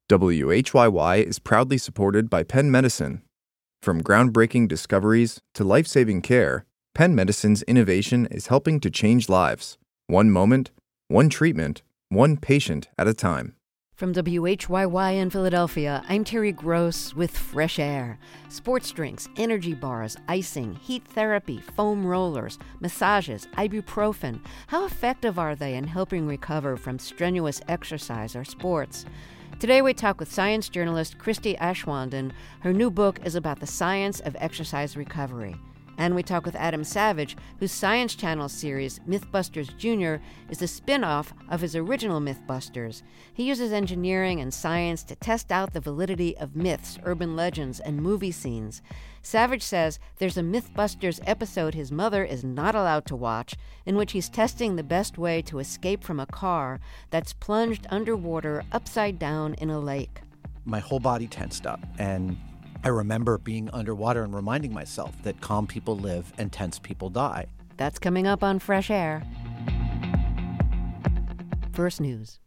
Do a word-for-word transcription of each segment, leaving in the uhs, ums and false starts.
W H Y Y is proudly supported by Penn Medicine. From groundbreaking discoveries to life-saving care, Penn Medicine's innovation is helping to change lives, one moment, one treatment, one patient at a time. From W H Y Y in Philadelphia, I'm Terry Gross with Fresh Air. Sports drinks, energy bars, icing, heat therapy, foam rollers, massages, ibuprofen. How effective are they in helping recover from strenuous exercise or sports? Today we talk with science journalist Christy Aschwanden. Her new book is about the science of exercise recovery. And we talk with Adam Savage, whose Science Channel series, Mythbusters Junior, is a spin-off of his original Mythbusters. He uses engineering and science to test out the validity of myths, urban legends, and movie scenes. Savage says there's a Mythbusters episode his mother is not allowed to watch, in which he's testing the best way to escape from a car that's plunged underwater upside down in a lake. My whole body tensed up, and I remember being underwater and reminding myself that calm people live and tense people die. That's coming up on Fresh Air. First News.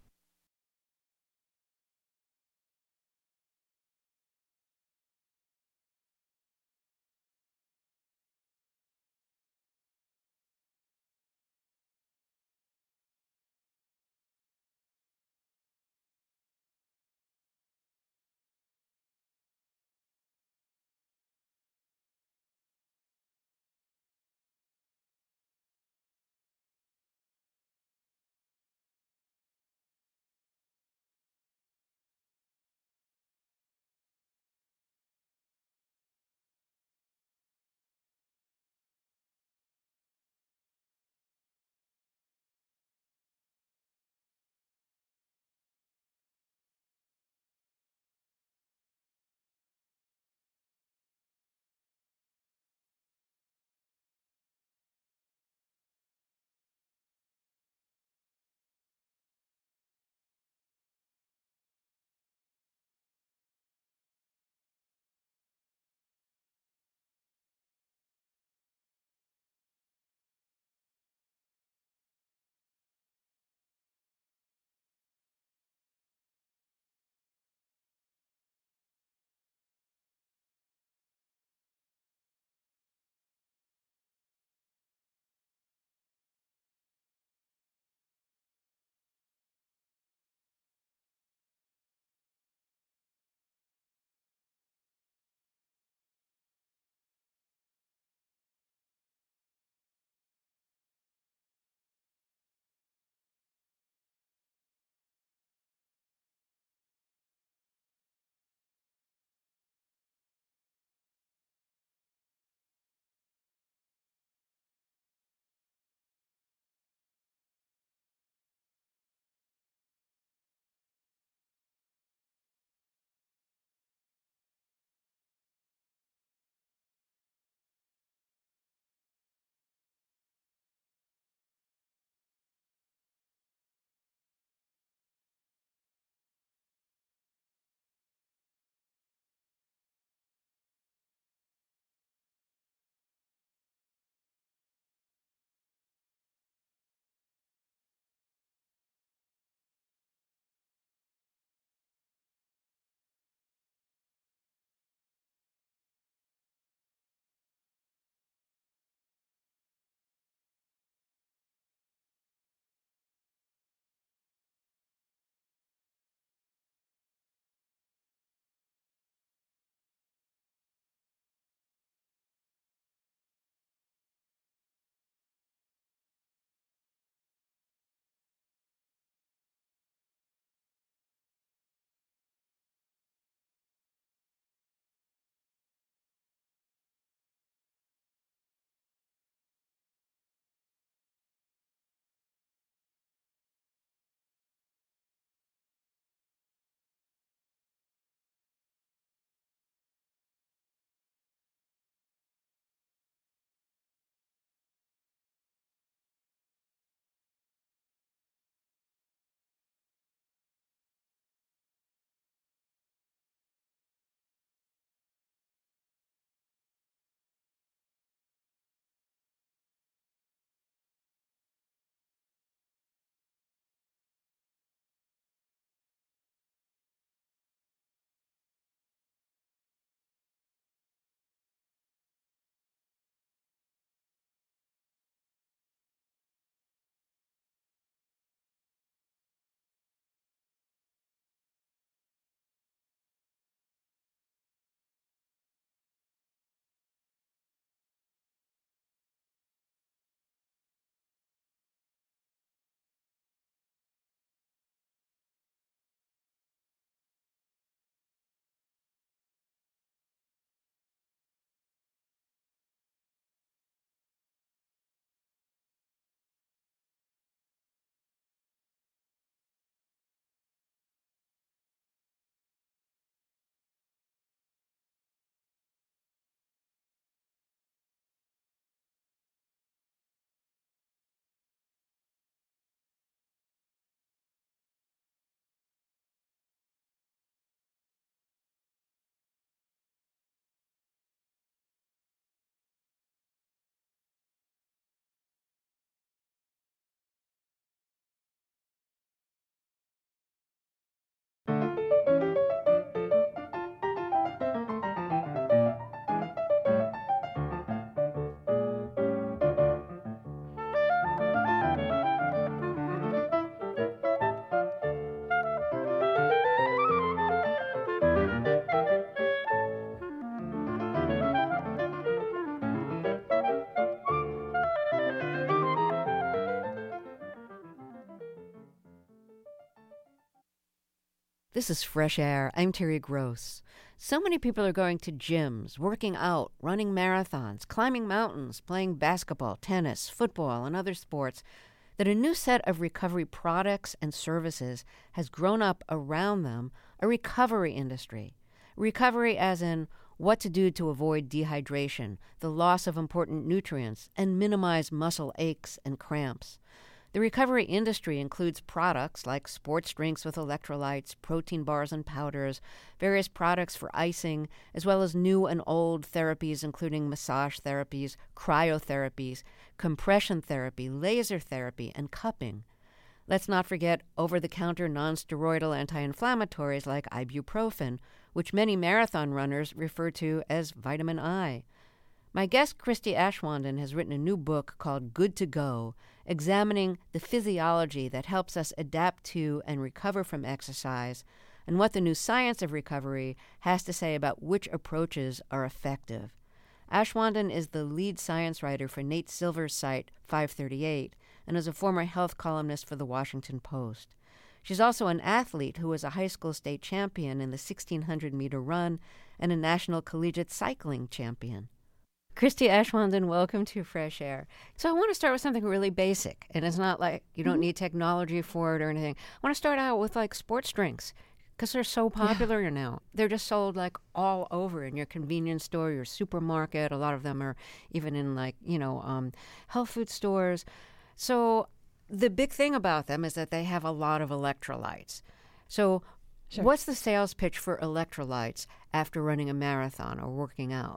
This is Fresh Air. I'm Terry Gross. So many people are going to gyms, working out, running marathons, climbing mountains, playing basketball, tennis, football, and other sports, that a new set of recovery products and services has grown up around them, a recovery industry. Recovery as in what to do to avoid dehydration, the loss of important nutrients, and minimize muscle aches and cramps. The recovery industry includes products like sports drinks with electrolytes, protein bars and powders, various products for icing, as well as new and old therapies including massage therapies, cryotherapies, compression therapy, laser therapy, and cupping. Let's not forget over-the-counter non-steroidal anti-inflammatories like ibuprofen, which many marathon runners refer to as vitamin I. My guest, Christy Aschwanden, has written a new book called Good to Go, examining the physiology that helps us adapt to and recover from exercise, and what the new science of recovery has to say about which approaches are effective. Aschwanden is the lead science writer for Nate Silver's site, five thirty-eight, and is a former health columnist for The Washington Post. She's also an athlete who was a high school state champion in the sixteen hundred meter run and a national collegiate cycling champion. Christy Aschwanden, welcome to Fresh Air. So I want to start with something really basic, and it's not like you don't mm-hmm. need technology for it or anything. I want to start out with like sports drinks, because they're so popular yeah. now. They're just sold like all over in your convenience store, your supermarket. A lot of them are even in like, you know, um, health food stores. So the big thing about them is that they have a lot of electrolytes. So sure. What's the sales pitch for electrolytes after running a marathon or working out?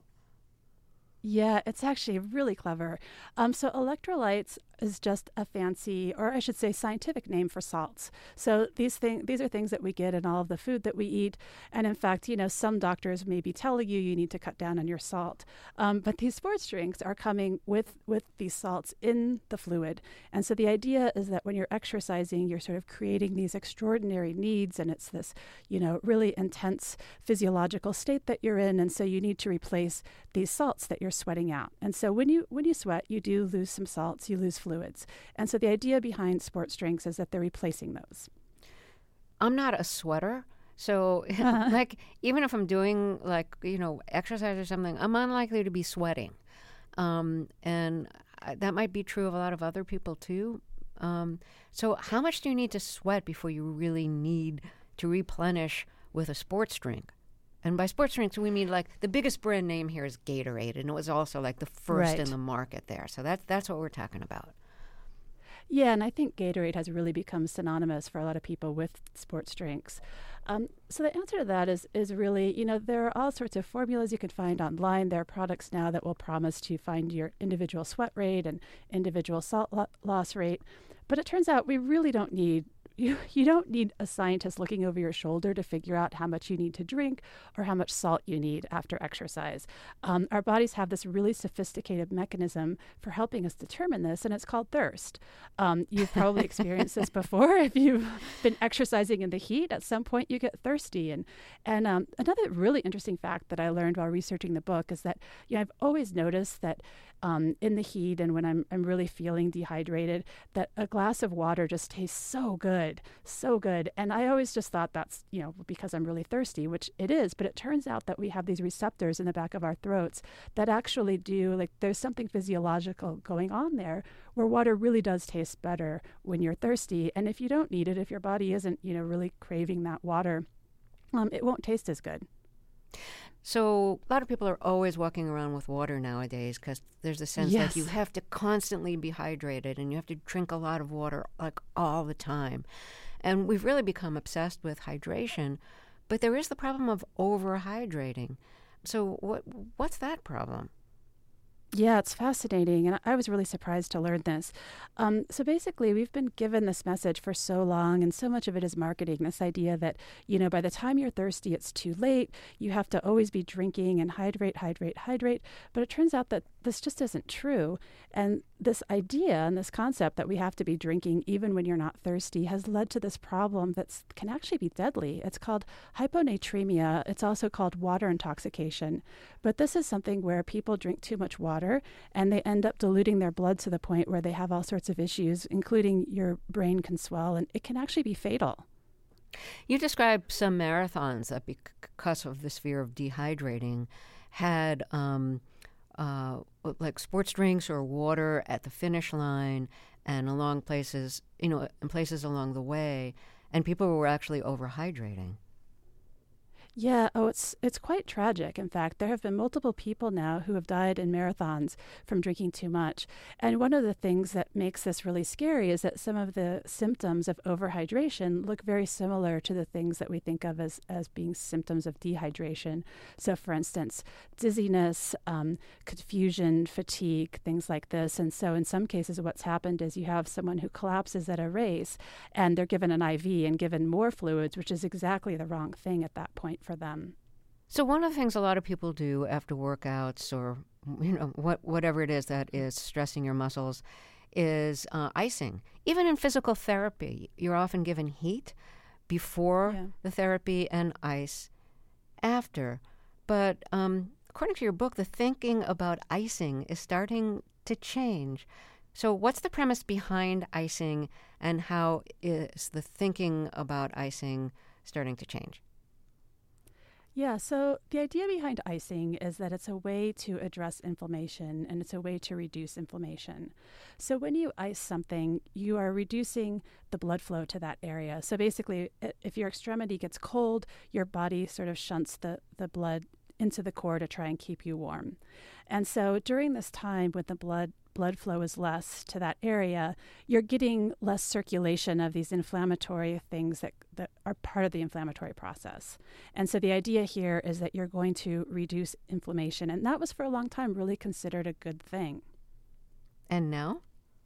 Yeah, it's actually really clever. Um, so electrolytes is just a fancy, or I should say scientific name for salts. So these thing, these are things that we get in all of the food that we eat. And in fact, you know, some doctors may be telling you you need to cut down on your salt. Um, but these sports drinks are coming with, with these salts in the fluid. And so the idea is that when you're exercising, you're sort of creating these extraordinary needs, and it's this, you know, really intense physiological state that you're in. And so you need to replace these salts that you're sweating out. And so when you when you sweat, you do lose some salts, you lose fluids. And so the idea behind sports drinks is that they're replacing those. I'm not a sweater. So like even if I'm doing like, you know, exercise or something, I'm unlikely to be sweating. Um, and I, that might be true of a lot of other people too. Um, so how much do you need to sweat before you really need to replenish with a sports drink? And by sports drinks, we mean like the biggest brand name here is Gatorade, and it was also like the first right. in the market there. So that's that's what we're talking about. Yeah, and I think Gatorade has really become synonymous for a lot of people with sports drinks. Um, so the answer to that is is really, you know, there are all sorts of formulas you can find online. There are products now that will promise to find your individual sweat rate and individual salt lo- loss rate. But it turns out we really don't need You you don't need a scientist looking over your shoulder to figure out how much you need to drink or how much salt you need after exercise. Um, our bodies have this really sophisticated mechanism for helping us determine this, and it's called thirst. Um, you've probably experienced this before. If you've been exercising in the heat, at some point you get thirsty. And and um, another really interesting fact that I learned while researching the book is that, you know, I've always noticed that um, in the heat and when I'm I'm really feeling dehydrated, that a glass of water just tastes so good. So good. And I always just thought that's, you know, because I'm really thirsty, which it is. But it turns out that we have these receptors in the back of our throats that actually do, like, there's something physiological going on there where water really does taste better when you're thirsty. And if you don't need it, if your body isn't, you know, really craving that water, um, it won't taste as good. So a lot of people are always walking around with water nowadays because there's a sense yes. that you have to constantly be hydrated and you have to drink a lot of water like all the time. And we've really become obsessed with hydration, but there is the problem of overhydrating. So what what's that problem? Yeah, it's fascinating, and I was really surprised to learn this. Um, so basically, we've been given this message for so long, and so much of it is marketing, this idea that, you know, by the time you're thirsty, it's too late. You have to always be drinking and hydrate, hydrate, hydrate. But it turns out that this just isn't true. And this idea and this concept that we have to be drinking even when you're not thirsty has led to this problem that can actually be deadly. It's called hyponatremia. It's also called water intoxication. But this is something where people drink too much water and they end up diluting their blood to the point where they have all sorts of issues, including your brain can swell, and it can actually be fatal. You described some marathons that, because of this fear of dehydrating, had um, uh, like sports drinks or water at the finish line and along places, you know, in places along the way, and people were actually overhydrating. Yeah, oh, it's it's quite tragic. In fact, there have been multiple people now who have died in marathons from drinking too much. And one of the things that makes this really scary is that some of the symptoms of overhydration look very similar to the things that we think of as, as being symptoms of dehydration. So, for instance, dizziness, um, confusion, fatigue, things like this. And so in some cases, what's happened is you have someone who collapses at a race and they're given an I V and given more fluids, which is exactly the wrong thing at that point for them. So one of the things a lot of people do after workouts or, you know, what whatever it is that is stressing your muscles is uh, icing. Even in physical therapy, you're often given heat before yeah. the therapy and ice after. But um, according to your book, the thinking about icing is starting to change. So what's the premise behind icing, and how is the thinking about icing starting to change? Yeah, so the idea behind icing is that it's a way to address inflammation and it's a way to reduce inflammation. So when you ice something, you are reducing the blood flow to that area. So basically, if your extremity gets cold, your body sort of shunts the, the blood into the core to try and keep you warm. And so during this time when the blood blood flow is less to that area, you're getting less circulation of these inflammatory things that, that are part of the inflammatory process. And so the idea here is that you're going to reduce inflammation. And that was for a long time really considered a good thing. And now?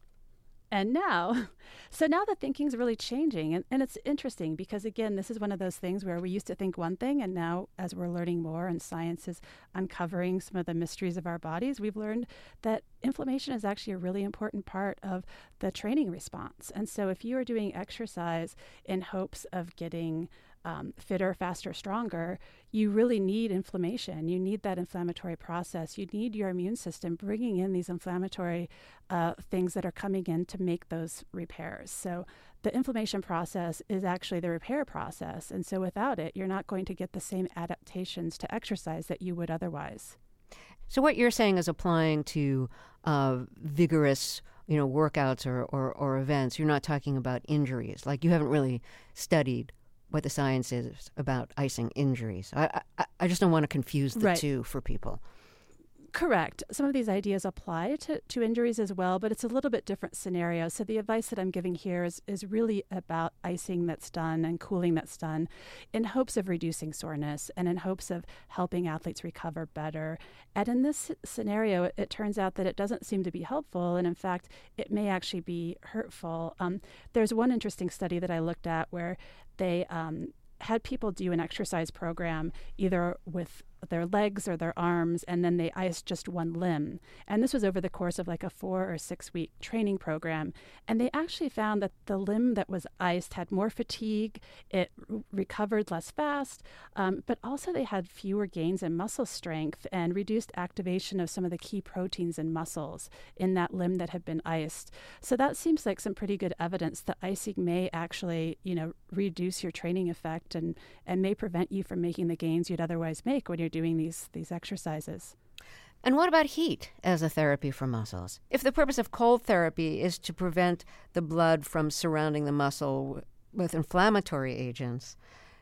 And now, so now the thinking's really changing. And, and it's interesting because, again, this is one of those things where we used to think one thing, and now as we're learning more and science is uncovering some of the mysteries of our bodies, we've learned that inflammation is actually a really important part of the training response. And so if you are doing exercise in hopes of getting Um, fitter, faster, stronger, you really need inflammation. You need that inflammatory process. You need your immune system bringing in these inflammatory uh, things that are coming in to make those repairs. So the inflammation process is actually the repair process. And so without it, you're not going to get the same adaptations to exercise that you would otherwise. So what you're saying is applying to uh, vigorous you know, workouts or, or, or events. You're not talking about injuries. Like you haven't really studied what the science is about icing injuries. I I, I just don't want to confuse the right. two for people. Correct. Some of these ideas apply to, to injuries as well, but it's a little bit different scenario. So the advice that I'm giving here is, is really about icing that's done and cooling that's done in hopes of reducing soreness and in hopes of helping athletes recover better. And in this scenario, it, it turns out that it doesn't seem to be helpful. And in fact, it may actually be hurtful. Um, there's one interesting study that I looked at where they um, had people do an exercise program either with their legs or their arms, and then they iced just one limb. And this was over the course of like a four or six week training program. And they actually found that the limb that was iced had more fatigue, it r- recovered less fast, um, but also they had fewer gains in muscle strength and reduced activation of some of the key proteins in muscles in that limb that had been iced. So that seems like some pretty good evidence that icing may actually, you know, reduce your training effect and, and may prevent you from making the gains you'd otherwise make when you're doing these these exercises. And what about heat as a therapy for muscles? If the purpose of cold therapy is to prevent the blood from surrounding the muscle with inflammatory agents,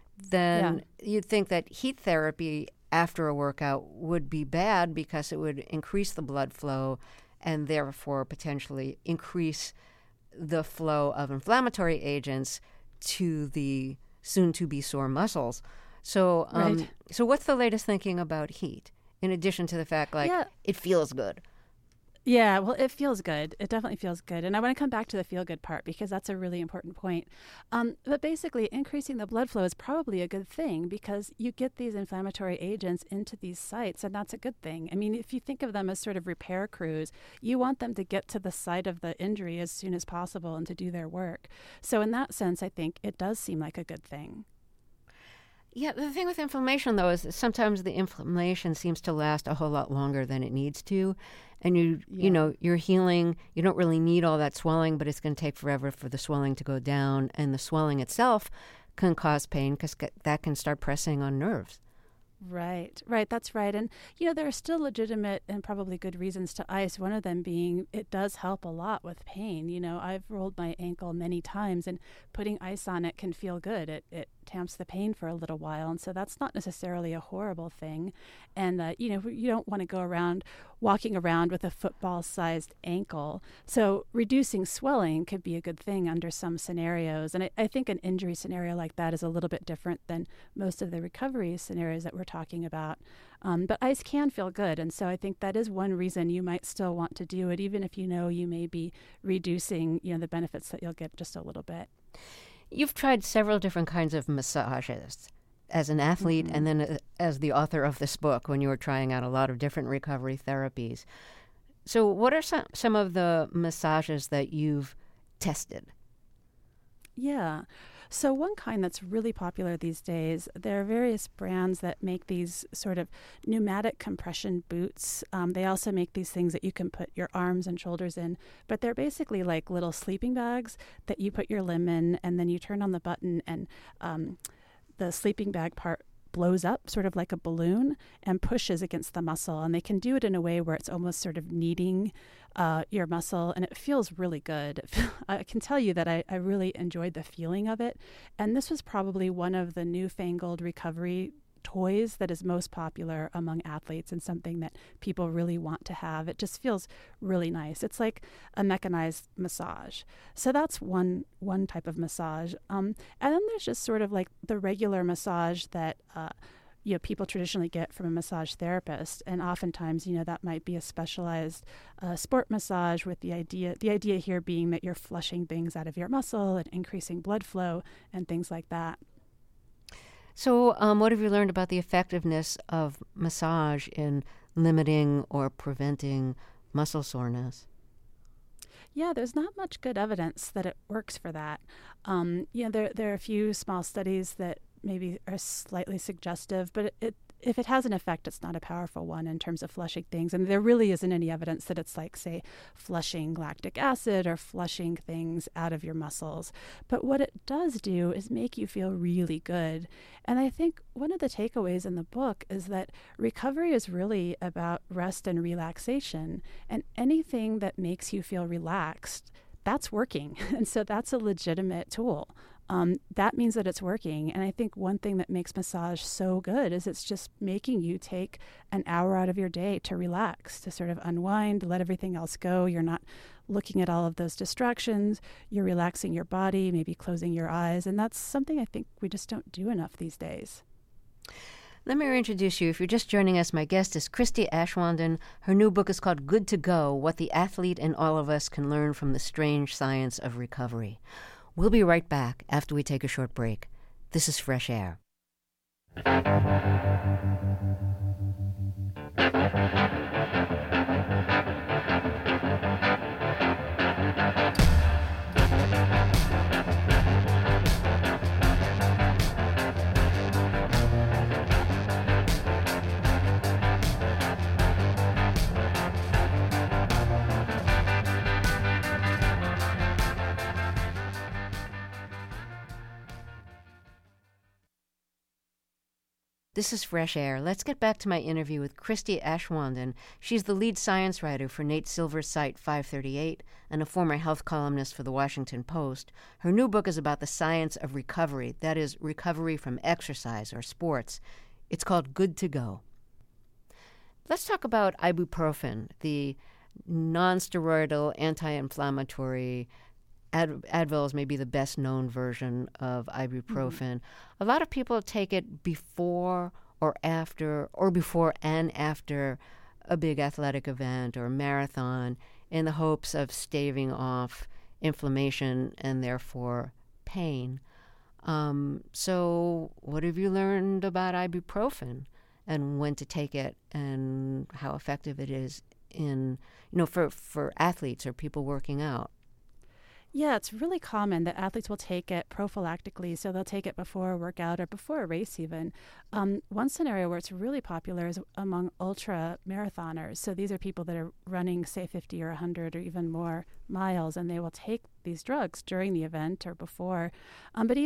then yeah. you'd think that heat therapy after a workout would be bad because it would increase the blood flow and therefore potentially increase the flow of inflammatory agents to the soon-to-be sore muscles. So, um, right. so what's the latest thinking about heat, in addition to the fact, like, yeah. it feels good? Yeah, well, it feels good. It definitely feels good. And I want to come back to the feel-good part because that's a really important point. Um, but basically, increasing the blood flow is probably a good thing because you get these inflammatory agents into these sites, and that's a good thing. I mean, if you think of them as sort of repair crews, you want them to get to the site of the injury as soon as possible and to do their work. So in that sense, I think it does seem like a good thing. Yeah, the thing with inflammation, though, is that sometimes the inflammation seems to last a whole lot longer than it needs to. And, you yeah. you know, you're healing. You don't really need all that swelling, but it's going to take forever for the swelling to go down. And the swelling itself can cause pain because that can start pressing on nerves. Right, right. That's right. And, you know, there are still legitimate and probably good reasons to ice. One of them being it does help a lot with pain. You know, I've rolled my ankle many times, and putting ice on it can feel good. It it tamps the pain for a little while. And so that's not necessarily a horrible thing. And, uh, you know, you don't want to go around walking around with a football-sized ankle. So reducing swelling could be a good thing under some scenarios. And I, I think an injury scenario like that is a little bit different than most of the recovery scenarios that we're talking about. Um, but ice can feel good. And so I think that is one reason you might still want to do it, even if you know you may be reducing, you know, the benefits that you'll get just a little bit. You've tried several different kinds of massages as an athlete mm-hmm. and then uh, as the author of this book when you were trying out a lot of different recovery therapies. So what are some, some of the massages that you've tested? Yeah. So one kind that's really popular these days, there are various brands that make these sort of pneumatic compression boots. Um, they also make these things that you can put your arms and shoulders in, but they're basically like little sleeping bags that you put your limb in, and then you turn on the button, and um, the sleeping bag part blows up sort of like a balloon and pushes against the muscle. And they can do it in a way where it's almost sort of kneading uh, your muscle, and it feels really good. I can tell you that I, I really enjoyed the feeling of it. And this was probably one of the newfangled recovery toys that is most popular among athletes and something that people really want to have. It just feels really nice. It's like a mechanized massage. So that's one one type of massage. Um, and then there's just sort of like the regular massage that uh, you know people traditionally get from a massage therapist. And oftentimes, you know, that might be a specialized uh, sport massage with the idea the idea here being that you're flushing things out of your muscle and increasing blood flow and things like that. So um, what have you learned about the effectiveness of massage in limiting or preventing muscle soreness? Yeah, there's not much good evidence that it works for that. Um, you know, there there are a few small studies that maybe are slightly suggestive, but it, it if it has an effect, it's not a powerful one in terms of flushing things. And there really isn't any evidence that it's like, say, flushing lactic acid or flushing things out of your muscles. But what it does do is make you feel really good. And I think one of the takeaways in the book is that recovery is really about rest and relaxation. And anything that makes you feel relaxed, that's working. And so that's a legitimate tool. Um, that means that it's working. And I think one thing that makes massage so good is it's just making you take an hour out of your day to relax, to sort of unwind, let everything else go. You're not looking at all of those distractions. You're relaxing your body, maybe closing your eyes. And that's something I think we just don't do enough these days. Let me reintroduce you. If you're just joining us, my guest is Christy Aschwanden. Her new book is called Good to Go, What the Athlete and All of Us Can Learn from the Strange Science of Recovery. We'll be right back after we take a short break. This is Fresh Air. This is Fresh Air. Let's get back to my interview with Christy Aschwanden. She's the lead science writer for Nate Silver's site five thirty-eight and a former health columnist for the Washington Post. Her new book is about the science of recovery, that is, recovery from exercise or sports. It's called Good to Go. Let's talk about ibuprofen, the non-steroidal anti-inflammatory. Ad- Advil is maybe the best known version of ibuprofen. Mm-hmm. A lot of people take it before or after, or before and after a big athletic event or marathon in the hopes of staving off inflammation and therefore pain. Um, so what have you learned about ibuprofen and when to take it and how effective it is in, you know, for, for athletes or people working out? Yeah, it's really common that athletes will take it prophylactically, so they'll take it before a workout or before a race even. Um, one scenario where it's really popular is among ultra marathoners. So these are people that are running, say, fifty or one hundred or even more miles, and they will take these drugs during the event or before. Um, but even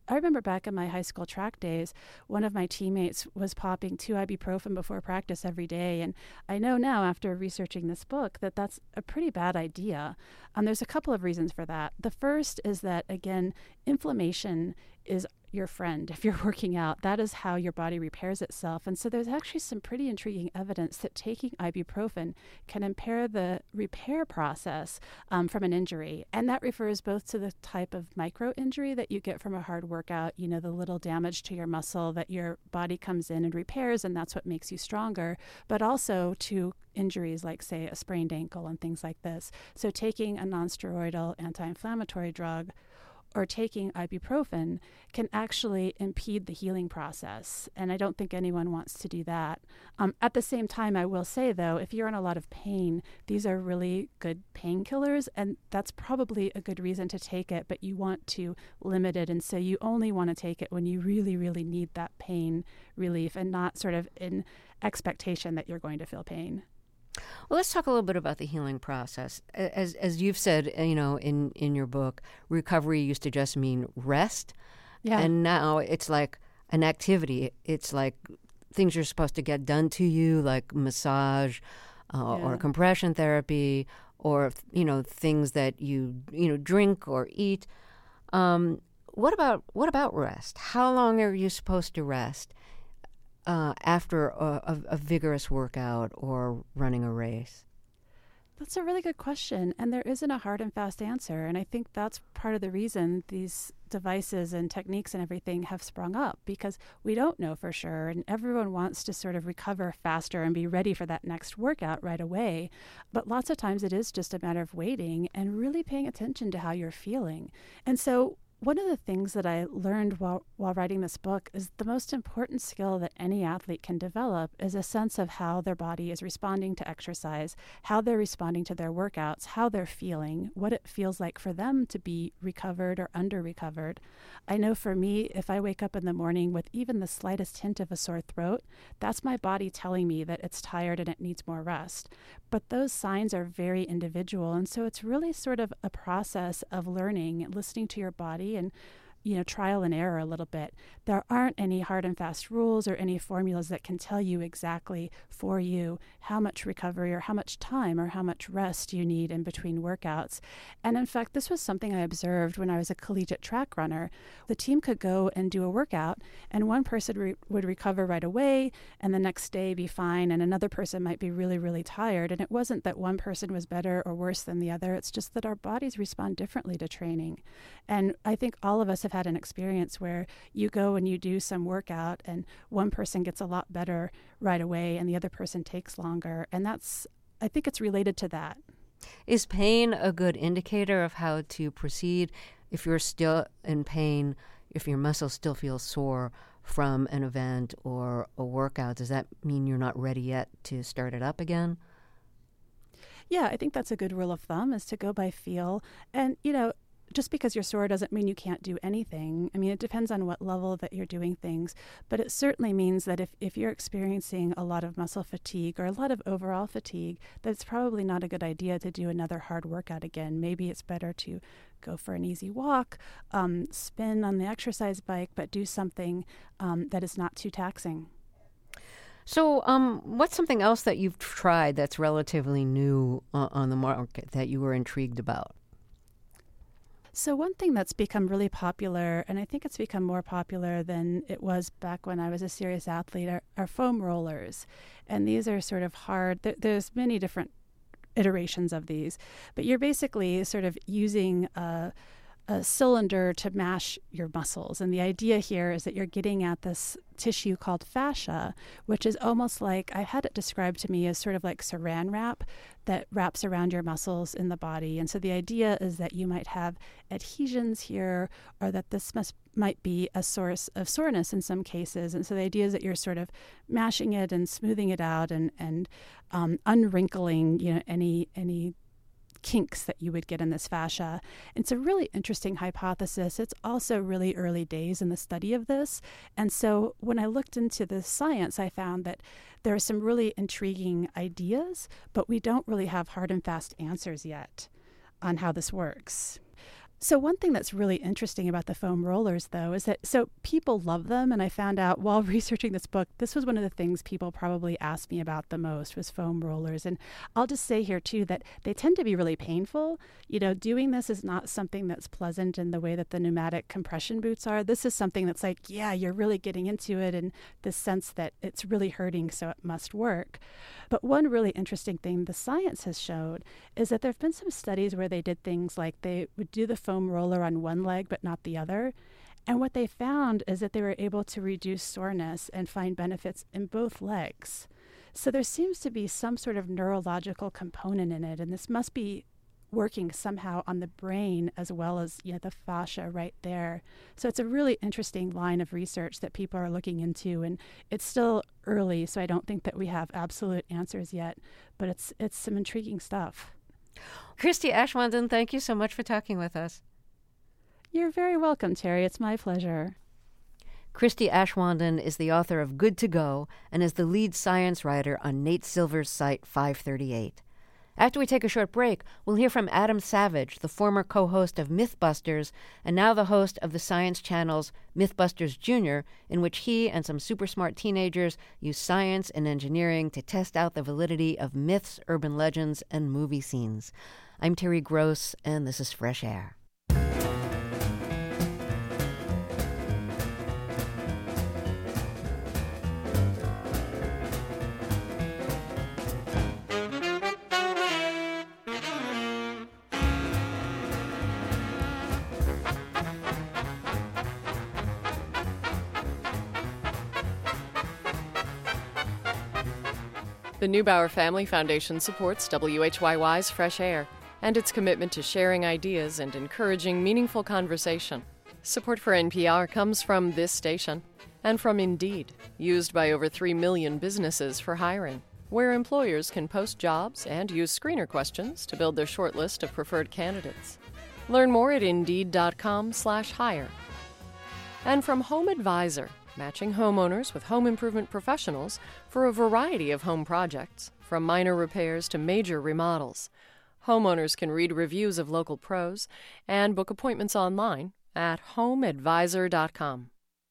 I remember back in my high school track days, one of my teammates was popping two ibuprofen before practice every day. And I know now, after researching this book, that that's a pretty bad idea. Um, there's a couple of reasons for that. The first is that, again, inflammation is your friend. If you're working out, that is how your body repairs itself. And so there's actually some pretty intriguing evidence that taking ibuprofen can impair the repair process um, from an injury. And that refers both to the type of micro injury that you get from a hard workout, you know, the little damage to your muscle that your body comes in and repairs, and that's what makes you stronger, but also to injuries like, say, a sprained ankle and things like this. So taking a nonsteroidal anti-inflammatory drug or taking ibuprofen can actually impede the healing process. And I don't think anyone wants to do that. Um, at the same time, I will say, though, if you're in a lot of pain, these are really good painkillers, and that's probably a good reason to take it, but you want to limit it. And so you only want to take it when you really, really need that pain relief and not sort of in expectation that you're going to feel pain. Well, let's talk a little bit about the healing process. As as you've said, you know, in, in your book, recovery used to just mean rest. Yeah. And now it's like an activity. It's like things you're supposed to get done to you, like massage uh, Yeah. or compression therapy, or, you know, things that you, you know, drink or eat. Um, what about what about rest? How long are you supposed to rest Uh, after a, a, a vigorous workout or running a race? That's a really good question, and there isn't a hard and fast answer. And I think that's part of the reason these devices and techniques and everything have sprung up, because we don't know for sure, and everyone wants to sort of recover faster and be ready for that next workout right away. But lots of times it is just a matter of waiting and really paying attention to how you're feeling. And so one of the things that I learned while while writing this book is the most important skill that any athlete can develop is a sense of how their body is responding to exercise, how they're responding to their workouts, how they're feeling, what it feels like for them to be recovered or under-recovered. I know for me, if I wake up in the morning with even the slightest hint of a sore throat, that's my body telling me that it's tired and it needs more rest. But those signs are very individual, and so it's really sort of a process of learning, listening to your body, and you know, trial and error a little bit. There aren't any hard and fast rules or any formulas that can tell you exactly for you how much recovery or how much time or how much rest you need in between workouts. And in fact, this was something I observed when I was a collegiate track runner. The team could go and do a workout, and one person re- would recover right away and the next day be fine, and another person might be really, really tired. And it wasn't that one person was better or worse than the other. It's just that our bodies respond differently to training. And I think all of us have had an experience where you go and you do some workout and one person gets a lot better right away and the other person takes longer. And that's, I think it's related to that. Is pain a good indicator of how to proceed? If you're still in pain, if your muscles still feel sore from an event or a workout, does that mean you're not ready yet to start it up again? Yeah, I think that's a good rule of thumb, is to go by feel. And, you know, just because you're sore doesn't mean you can't do anything. I mean, it depends on what level that you're doing things. But it certainly means that if, if you're experiencing a lot of muscle fatigue or a lot of overall fatigue, that it's probably not a good idea to do another hard workout again. Maybe it's better to go for an easy walk, um, spin on the exercise bike, but do something um, that is not too taxing. So um, what's something else that you've tried that's relatively new uh, on the market that you were intrigued about? So one thing that's become really popular, and I think it's become more popular than it was back when I was a serious athlete, are, are foam rollers. And these are sort of hard. Th- there's many different iterations of these, but you're basically sort of using a, a cylinder to mash your muscles. And the idea here is that you're getting at this tissue called fascia, which is almost like, I had it described to me as sort of like saran wrap that wraps around your muscles in the body. And so the idea is that you might have adhesions here, or that this must might be a source of soreness in some cases. And so the idea is that you're sort of mashing it and smoothing it out and and um, unwrinkling, you know, any any kinks that you would get in this fascia. It's a really interesting hypothesis. It's also really early days in the study of this. And so when I looked into the science, I found that there are some really intriguing ideas, but we don't really have hard and fast answers yet on how this works. So one thing that's really interesting about the foam rollers, though, is that so people love them. And I found out while researching this book, this was one of the things people probably asked me about the most was foam rollers. And I'll just say here, too, that they tend to be really painful. You know, doing this is not something that's pleasant in the way that the pneumatic compression boots are. This is something that's like, yeah, you're really getting into it in the sense that it's really hurting, so it must work. But one really interesting thing the science has showed is that there have been some studies where they did things like they would do the foam roller on one leg but not the other. And what they found is that they were able to reduce soreness and find benefits in both legs. So there seems to be some sort of neurological component in it, and this must be working somehow on the brain as well as you know, the fascia right there. So it's a really interesting line of research that people are looking into, and it's still early, so I don't think that we have absolute answers yet, but it's it's some intriguing stuff. Kristy Aschwanden, thank you so much for talking with us. You're very welcome, Terry. It's my pleasure. Kristy Aschwanden is the author of Good to Go and is the lead science writer on Nate Silver's site five thirty-eight. After we take a short break, we'll hear from Adam Savage, the former co-host of Mythbusters and now the host of the Science Channel's Mythbusters Junior, in which he and some super smart teenagers use science and engineering to test out the validity of myths, urban legends, and movie scenes. I'm Terry Gross, and this is Fresh Air. The Neubauer Family Foundation supports W H Y Y's Fresh Air and its commitment to sharing ideas and encouraging meaningful conversation. Support for N P R comes from this station and from Indeed, used by over three million businesses for hiring, where employers can post jobs and use screener questions to build their short list of preferred candidates. Learn more at Indeed.com slash hire. And from Home Advisor, matching homeowners with home improvement professionals for a variety of home projects, from minor repairs to major remodels. Homeowners can read reviews of local pros and book appointments online at home advisor dot com.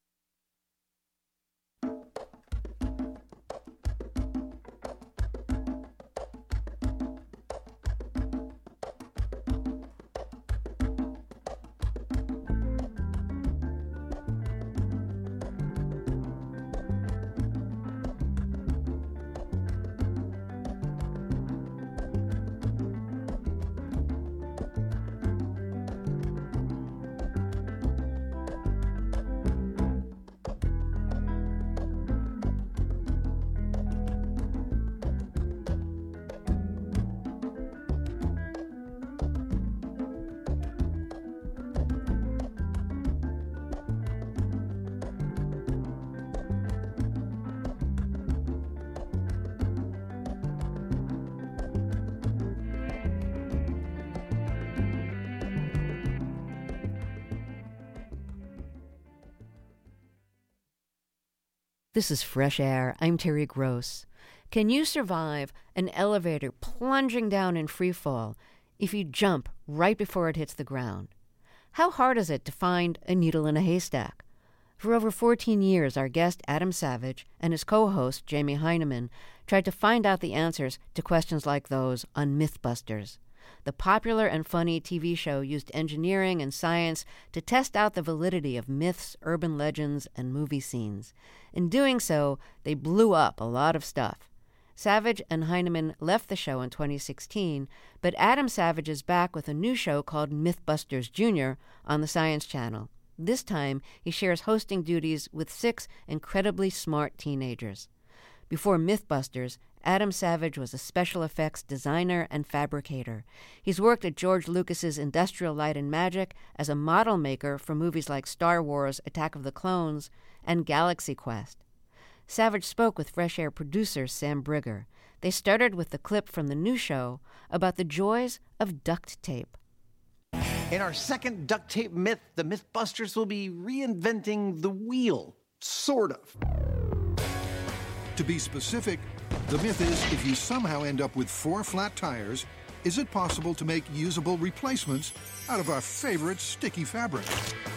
This is Fresh Air. I'm Terry Gross. Can you survive an elevator plunging down in free fall if you jump right before it hits the ground? How hard is it to find a needle in a haystack? For over fourteen years, our guest Adam Savage and his co-host Jamie Heineman tried to find out the answers to questions like those on Mythbusters. The popular and funny T V show used engineering and science to test out the validity of myths, urban legends, and movie scenes. In doing so, they blew up a lot of stuff. Savage and Heineman left the show in twenty sixteen, but Adam Savage is back with a new show called Mythbusters Junior on the Science Channel. This time, he shares hosting duties with six incredibly smart teenagers. Before Mythbusters, Adam Savage was a special effects designer and fabricator. He's worked at George Lucas's Industrial Light and Magic as a model maker for movies like Star Wars, Attack of the Clones, and Galaxy Quest. Savage spoke with Fresh Air producer Sam Brigger. They started with the clip from the new show about the joys of duct tape. In our second duct tape myth, the Mythbusters will be reinventing the wheel, sort of. To be specific, the myth is if you somehow end up with four flat tires, is it possible to make usable replacements out of our favorite sticky fabric?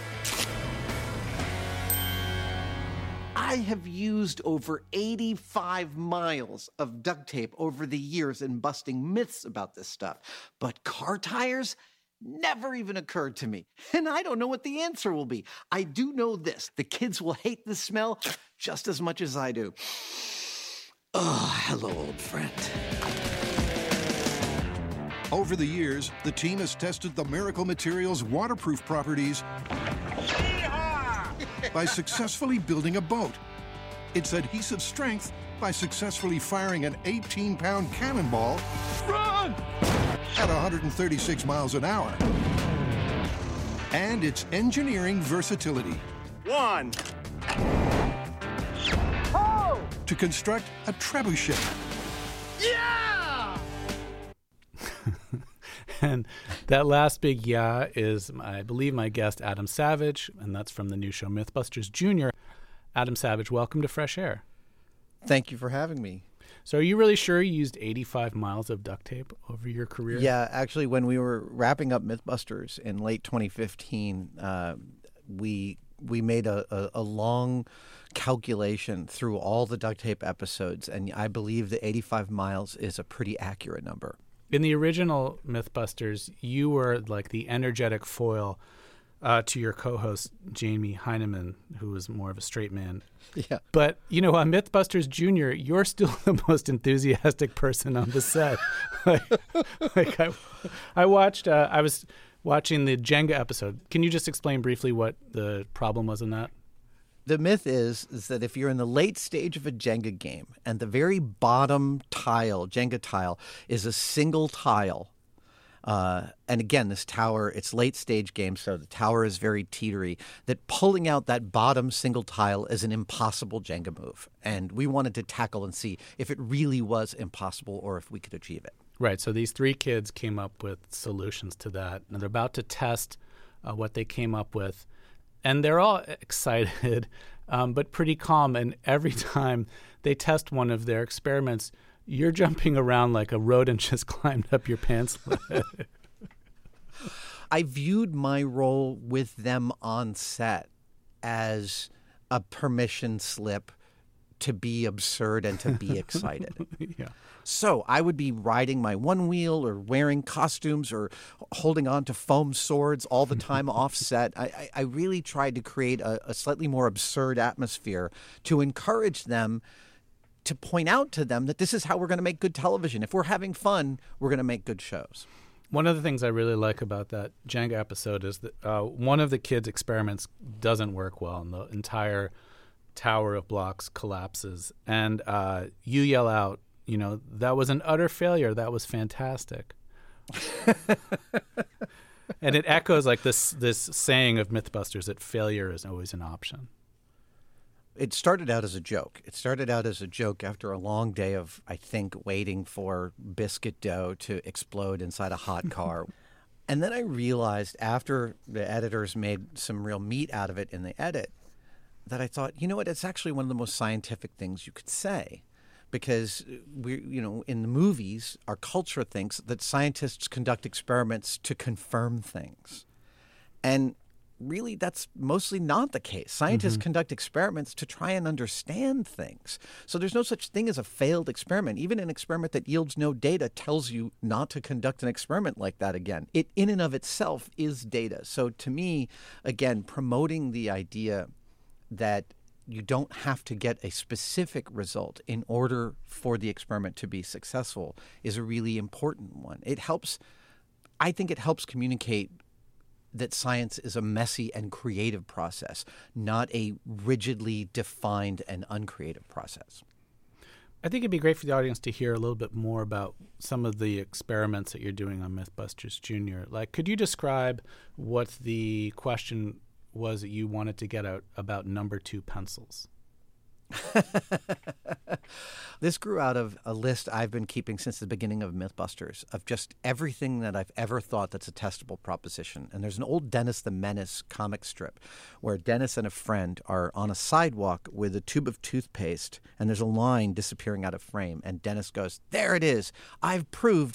I have used over eighty-five miles of duct tape over the years in busting myths about this stuff, but car tires never even occurred to me. And I don't know what the answer will be. I do know this: the kids will hate the smell just as much as I do. Oh, hello, old friend. Over the years, the team has tested the Miracle Materials waterproof properties by successfully building a boat, its adhesive strength by successfully firing an eighteen-pound cannonball Run! at one hundred thirty-six miles an hour, and its engineering versatility. One. Oh! To construct a trebuchet. Yeah! And that last big yeah is, I believe, my guest, Adam Savage, and that's from the new show Mythbusters Junior Adam Savage, welcome to Fresh Air. Thank you for having me. So are you really sure you used eighty-five miles of duct tape over your career? Yeah, actually, when we were wrapping up Mythbusters in late twenty fifteen, uh, we we made a, a, a long calculation through all the duct tape episodes, and I believe that eighty-five miles is a pretty accurate number. In the original Mythbusters, you were like the energetic foil uh, to your co-host, Jamie Heineman, who was more of a straight man. Yeah. But, you know, on Mythbusters Junior, you're still the most enthusiastic person on the set. like, like I, I watched, uh, I was watching the Jenga episode. Can you just explain briefly what the problem was in that? The myth is, is that if you're in the late stage of a Jenga game and the very bottom tile, Jenga tile, is a single tile, uh, and again, this tower, it's late stage game, so the tower is very teetery, that pulling out that bottom single tile is an impossible Jenga move. And we wanted to tackle and see if it really was impossible or if we could achieve it. Right. So these three kids came up with solutions to that, and they're about to test uh, what they came up with. And they're all excited, um, but pretty calm. And every time they test one of their experiments, you're jumping around like a rodent just climbed up your pants leg. I viewed my role with them on set as a permission slip to be absurd and to be excited. Yeah. So I would be riding my one wheel or wearing costumes or holding on to foam swords all the time off set. I, I really tried to create a, a slightly more absurd atmosphere to encourage them, to point out to them that this is how we're going to make good television. If we're having fun, we're going to make good shows. One of the things I really like about that Jenga episode is that uh, one of the kids' experiments doesn't work well, and the entire tower of blocks collapses. And uh, you yell out, you know, that was an utter failure. That was fantastic. And it echoes like this this saying of Mythbusters that failure is always an option. It started out as a joke. It started out as a joke after a long day of, I think, waiting for biscuit dough to explode inside a hot car. And then I realized after the editors made some real meat out of it in the edit that I thought, you know what, it's actually one of the most scientific things you could say. Because we, you know, in the movies, our culture thinks that scientists conduct experiments to confirm things. And really, that's mostly not the case. Scientists mm-hmm. conduct experiments to try and understand things. So there's no such thing as a failed experiment. Even an experiment that yields no data tells you not to conduct an experiment like that again. It, in and of itself, is data. So to me, again, promoting the idea that you don't have to get a specific result in order for the experiment to be successful is a really important one. It helps, I think it helps communicate that science is a messy and creative process, not a rigidly defined and uncreative process. I think it'd be great for the audience to hear a little bit more about some of the experiments that you're doing on Mythbusters Junior. Like, could you describe what the question was that you wanted to get out about number two pencils? This grew out of a list I've been keeping since the beginning of Mythbusters of just everything that I've ever thought that's a testable proposition. And there's an old Dennis the Menace comic strip where Dennis and a friend are on a sidewalk with a tube of toothpaste, and there's a line disappearing out of frame. And Dennis goes, "There it is. I've proved that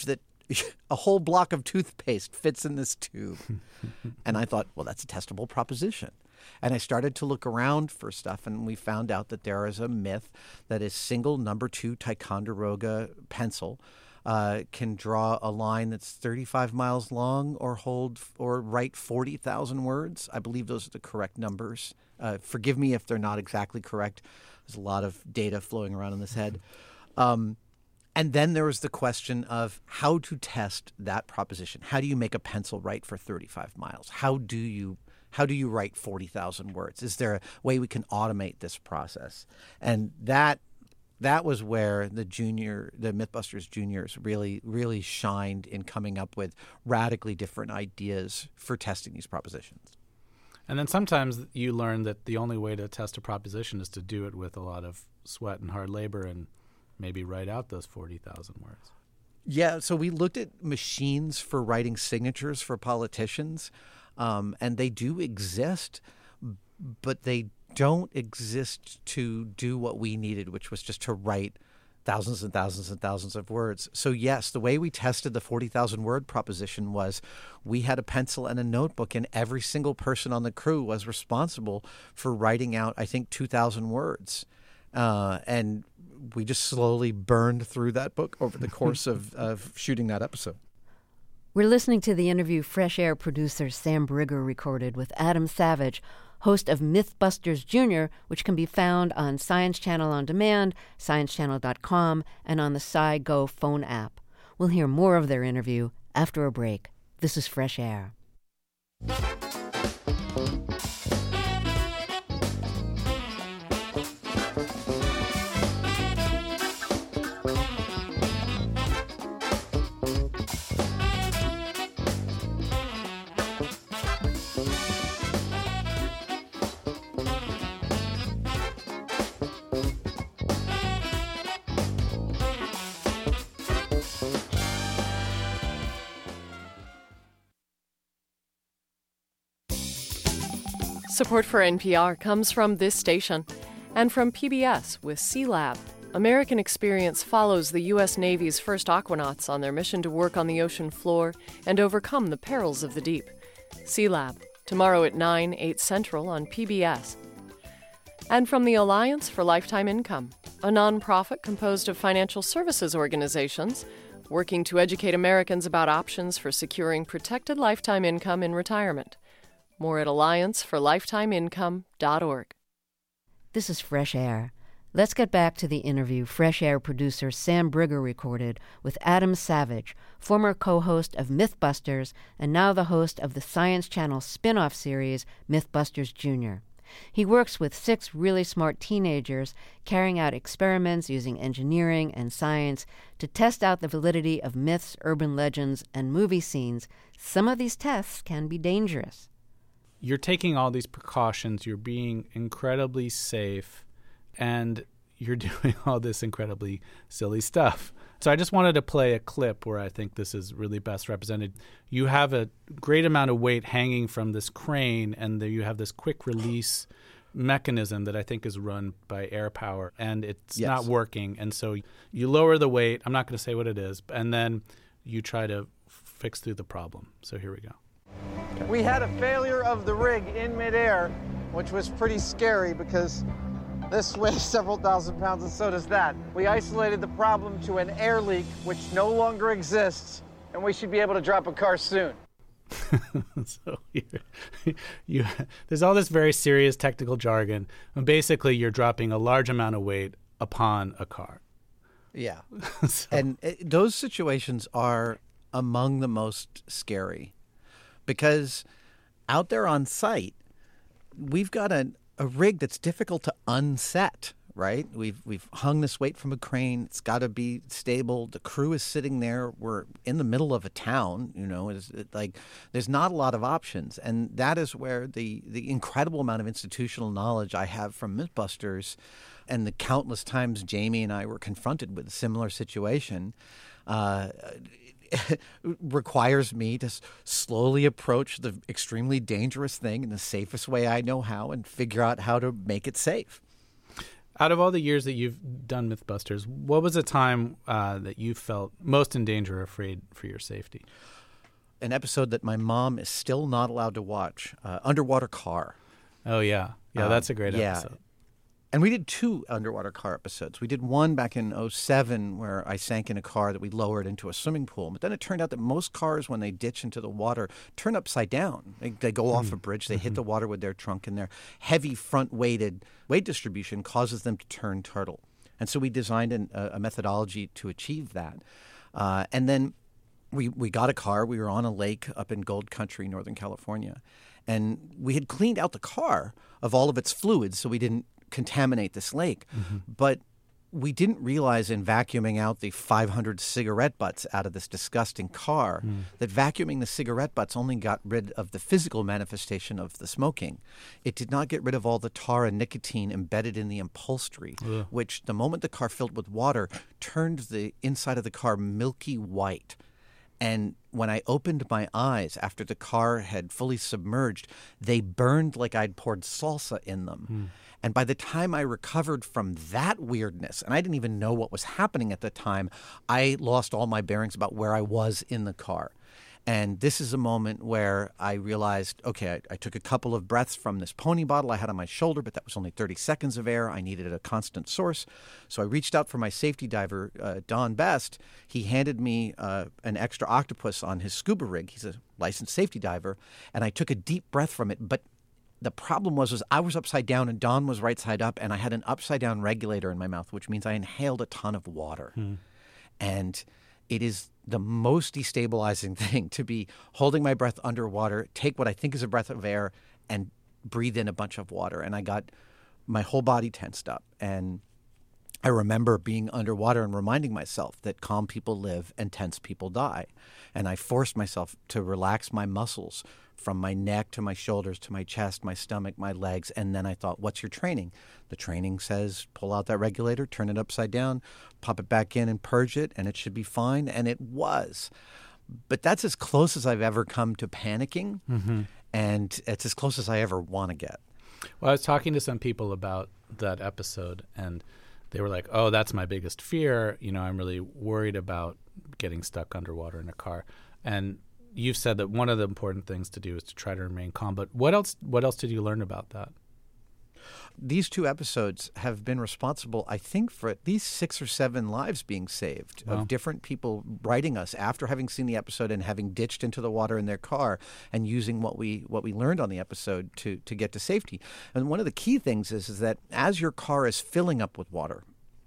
a whole block of toothpaste fits in this tube. And I thought, well, that's a testable proposition. And I started to look around for stuff, and we found out that there is a myth that a single number two Ticonderoga pencil uh, can draw a line that's thirty-five miles long or hold or write forty thousand words. I believe those are the correct numbers. Uh, forgive me if they're not exactly correct. There's a lot of data flowing around in this head. Um, and then there was the question of how to test that proposition. How do you make a pencil write for thirty-five miles? How do you how do you write forty thousand words? Is there a way we can automate this process? And that that was where the junior, the Mythbusters juniors really, really shined in coming up with radically different ideas for testing these propositions. And then sometimes you learn that the only way to test a proposition is to do it with a lot of sweat and hard labor and maybe write out those forty thousand words. Yeah, so we looked at machines for writing signatures for politicians, um, and they do exist, but they don't exist to do what we needed, which was just to write thousands and thousands and thousands of words. So yes, the way we tested the forty thousand word proposition was we had a pencil and a notebook, and every single person on the crew was responsible for writing out, I think, two thousand words. Uh, and we just slowly burned through that book over the course of, of shooting that episode. We're listening to the interview Fresh Air producer Sam Brigger recorded with Adam Savage, host of Mythbusters Junior, which can be found on Science Channel On Demand, science channel dot com, and on the SciGo phone app. We'll hear more of their interview after a break. This is Fresh Air. Support for N P R comes from this station and from P B S with Sea Lab. American Experience follows the U S Navy's first aquanauts on their mission to work on the ocean floor and overcome the perils of the deep. Sea Lab, tomorrow at nine, eight Central on P B S. And from the Alliance for Lifetime Income, a nonprofit composed of financial services organizations working to educate Americans about options for securing protected lifetime income in retirement. More at alliance for lifetime income dot org. This is Fresh Air. Let's get back to the interview Fresh Air producer Sam Brigger recorded with Adam Savage, former co-host of Mythbusters and now the host of the Science Channel spin-off series Mythbusters Junior. He works with six really smart teenagers carrying out experiments using engineering and science to test out the validity of myths, urban legends, and movie scenes. Some of these tests can be dangerous. You're taking all these precautions, you're being incredibly safe, and you're doing all this incredibly silly stuff. So I just wanted to play a clip where I think this is really best represented. You have a great amount of weight hanging from this crane, and there you have this quick release mechanism that I think is run by air power, and it's yes. not working. And so you lower the weight. I'm not going to say what it is, and then you try to fix through the problem. So here we go. We had a failure of the rig in midair, which was pretty scary because this weighs several thousand pounds and so does that. We isolated the problem to an air leak, which no longer exists, and we should be able to drop a car soon. so you, you, there's all this very serious technical jargon, and basically you're dropping a large amount of weight upon a car. Yeah. so. And it, those situations are among the most scary. Because out there on site, we've got a, a rig that's difficult to unset, right? We've we've hung this weight from a crane. It's got to be stable. The crew is sitting there. We're in the middle of a town, you know. It's it, like there's not a lot of options, and that is where the the incredible amount of institutional knowledge I have from Mythbusters, and the countless times Jamie and I were confronted with a similar situation. Uh, requires me to slowly approach the extremely dangerous thing in the safest way I know how and figure out how to make it safe. Out of all the years that you've done Mythbusters, what was a time uh, that you felt most in danger or afraid for your safety? An episode that my mom is still not allowed to watch, uh, Underwater Car. Oh, yeah. Yeah, um, that's a great yeah. episode. And we did two underwater car episodes. We did one back in oh seven where I sank in a car that we lowered into a swimming pool. But then it turned out that most cars, when they ditch into the water, turn upside down. They, they go mm. off a bridge. They mm-hmm. hit the water with their trunk, and their heavy front-weighted weight distribution causes them to turn turtle. And so we designed an, a, a methodology to achieve that. Uh, and then we, we got a car. We were on a lake up in Gold Country, Northern California. And we had cleaned out the car of all of its fluids so we didn't contaminate this lake. Mm-hmm. But we didn't realize in vacuuming out the five hundred cigarette butts out of this disgusting car mm. that vacuuming the cigarette butts only got rid of the physical manifestation of the smoking. It did not get rid of all the tar and nicotine embedded in the upholstery, Ugh. which the moment the car filled with water turned the inside of the car milky white. And when I opened my eyes after the car had fully submerged, they burned like I'd poured salsa in them. Mm. And by the time I recovered from that weirdness, and I didn't even know what was happening at the time, I lost all my bearings about where I was in the car. And this is a moment where I realized, okay, I, I took a couple of breaths from this pony bottle I had on my shoulder, but that was only thirty seconds of air. I needed a constant source. So I reached out for my safety diver, uh, Don Best. He handed me uh, an extra octopus on his scuba rig. He's a licensed safety diver. And I took a deep breath from it, but the problem was, was I was upside down and Don was right side up, and I had an upside down regulator in my mouth, which means I inhaled a ton of water. Hmm. And it is the most destabilizing thing to be holding my breath underwater, take what I think is a breath of air, and breathe in a bunch of water. And I got my whole body tensed up. And I remember being underwater and reminding myself that calm people live and tense people die. And I forced myself to relax my muscles from my neck to my shoulders to my chest, my stomach, my legs. And then I thought, what's your training? The training says pull out that regulator, turn it upside down, pop it back in and purge it, and it should be fine. And it was. But that's as close as I've ever come to panicking. Mm-hmm. And it's as close as I ever want to get. Well, I was talking to some people about that episode, and they were like, oh, that's my biggest fear. You know, I'm really worried about getting stuck underwater in a car. And you've said that one of the important things to do is to try to remain calm. But what else What else did you learn about that? These two episodes have been responsible, I think, for at least six or seven lives being saved wow. of different people writing us after having seen the episode and having ditched into the water in their car and using what we what we learned on the episode to, to get to safety. And one of the key things is, is that as your car is filling up with water,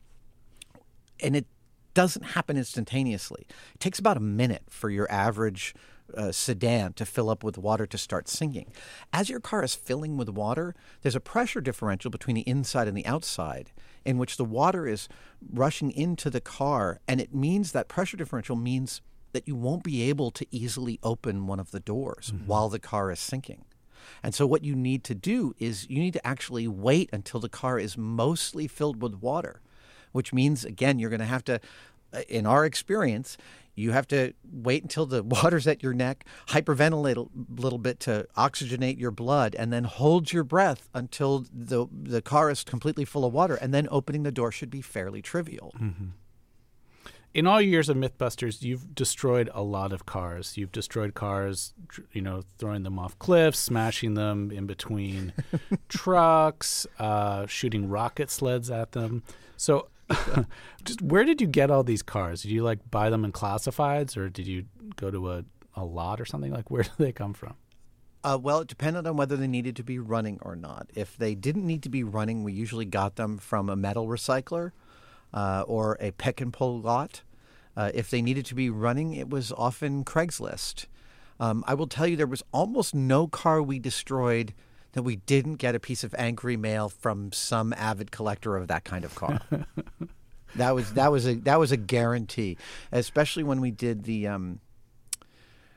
and it doesn't happen instantaneously, it takes about a minute for your average Uh, sedan to fill up with water to start sinking. As your car is filling with water, there's a pressure differential between the inside and the outside in which the water is rushing into the car, and it means that pressure differential means that you won't be able to easily open one of the doors mm-hmm. while the car is sinking. And so what you need to do is you need to actually wait until the car is mostly filled with water, which means, again, you're going to have to, in our experience, you have to wait until the water's at your neck, hyperventilate a little bit to oxygenate your blood, and then hold your breath until the the car is completely full of water. And then opening the door should be fairly trivial. Mm-hmm. In all years of Mythbusters, you've destroyed a lot of cars. You've destroyed cars, you know, throwing them off cliffs, smashing them in between trucks, uh, shooting rocket sleds at them. So just where did you get all these cars? Did you like buy them in classifieds, or did you go to a, a lot or something? Like, where do they come from? Uh, well, it depended on whether they needed to be running or not. If they didn't need to be running, we usually got them from a metal recycler uh, or a pick and pull lot. Uh, if they needed to be running, it was often Craigslist. Um, I will tell you, there was almost no car we destroyed that we didn't get a piece of angry mail from some avid collector of that kind of car. that was that was a that was a guarantee, especially when we did the um,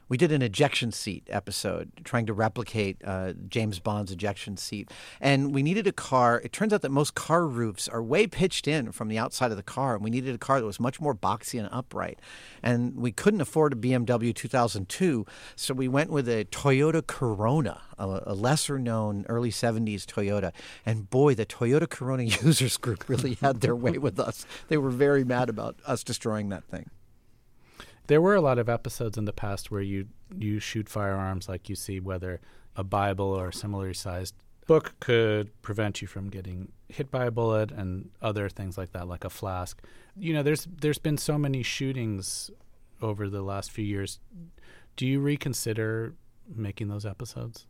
We did an ejection seat episode trying to replicate uh, James Bond's ejection seat. And we needed a car. It turns out that most car roofs are way pitched in from the outside of the car. And we needed a car that was much more boxy and upright. And we couldn't afford a B M W two thousand two. So we went with a Toyota Corona, a, a lesser known early seventies Toyota. And boy, the Toyota Corona users group really had their way with us. They were very mad about us destroying that thing. There were a lot of episodes in the past where you you shoot firearms, like you see whether a Bible or a similarly sized book could prevent you from getting hit by a bullet, and other things like that, like a flask. You know, there's there's been so many shootings over the last few years. Do you reconsider making those episodes?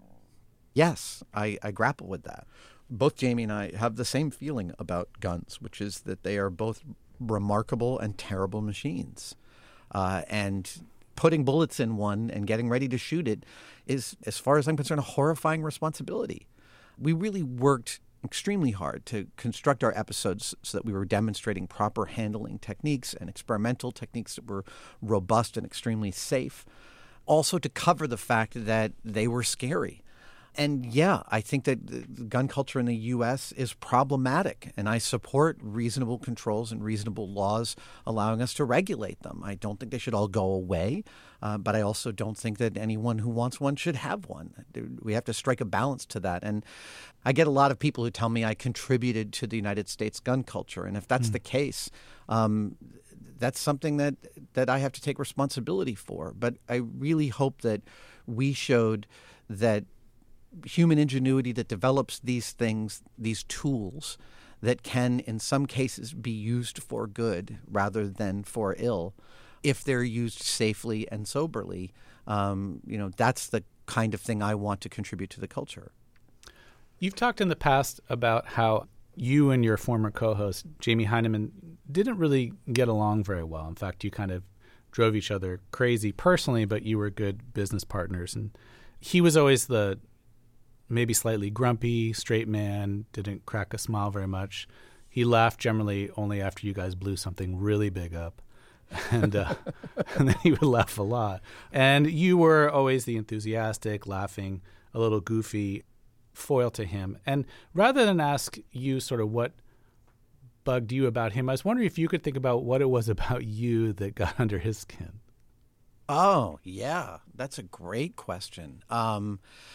Yes, I, I grapple with that. Both Jamie and I have the same feeling about guns, which is that they are both remarkable and terrible machines. Uh, and putting bullets in one and getting ready to shoot it is, as far as I'm concerned, a horrifying responsibility. We really worked extremely hard to construct our episodes so that we were demonstrating proper handling techniques and experimental techniques that were robust and extremely safe. Also to cover the fact that they were scary. And yeah, I think that the gun culture in the U S is problematic, and I support reasonable controls and reasonable laws allowing us to regulate them. I don't think they should all go away, uh, but I also don't think that anyone who wants one should have one. We have to strike a balance to that. And I get a lot of people who tell me I contributed to the United States gun culture, and if that's mm. the case, um, that's something that, that I have to take responsibility for. But I really hope that we showed that human ingenuity that develops these things, these tools that can in some cases be used for good rather than for ill, if they're used safely and soberly, um, you know, that's the kind of thing I want to contribute to the culture. You've talked in the past about how you and your former co-host, Jamie Heineman, didn't really get along very well. In fact, you kind of drove each other crazy personally, but you were good business partners. And he was always the maybe slightly grumpy, straight man, didn't crack a smile very much. He laughed generally only after you guys blew something really big up. And, uh, and then he would laugh a lot. And you were always the enthusiastic, laughing, a little goofy foil to him. And rather than ask you sort of what bugged you about him, I was wondering if you could think about what it was about you that got under his skin. Oh, yeah. That's a great question. Um,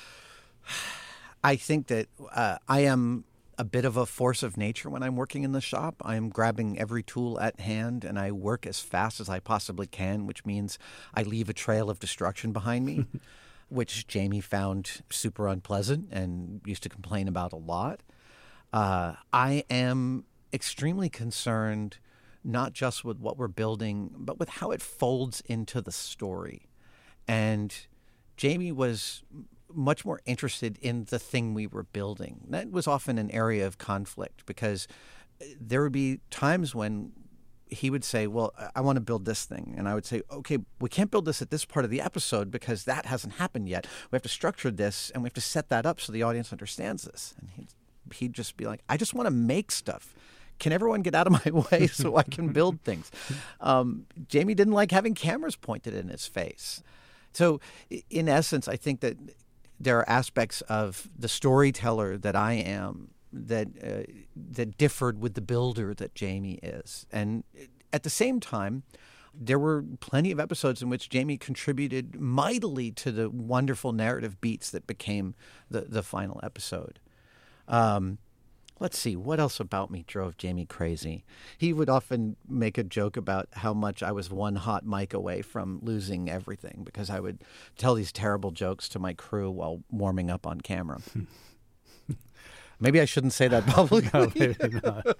I think that uh, I am a bit of a force of nature when I'm working in the shop. I am grabbing every tool at hand, and I work as fast as I possibly can, which means I leave a trail of destruction behind me, which Jamie found super unpleasant and used to complain about a lot. Uh, I am extremely concerned not just with what we're building, but with how it folds into the story. And Jamie was much more interested in the thing we were building. That was often an area of conflict because there would be times when he would say, well, I want to build this thing. And I would say, okay, we can't build this at this part of the episode because that hasn't happened yet. We have to structure this and we have to set that up so the audience understands this. And he'd, he'd just be like, I just want to make stuff. Can everyone get out of my way so I can build things? Um, Jamie didn't like having cameras pointed in his face. So in essence, I think that there are aspects of the storyteller that I am that uh, that differed with the builder that Jamie is. And at the same time, there were plenty of episodes in which Jamie contributed mightily to the wonderful narrative beats that became the, the final episode. Um, let's see, what else about me drove Jamie crazy? He would often make a joke about how much I was one hot mic away from losing everything because I would tell these terrible jokes to my crew while warming up on camera. Maybe I shouldn't say that publicly. No, maybe not.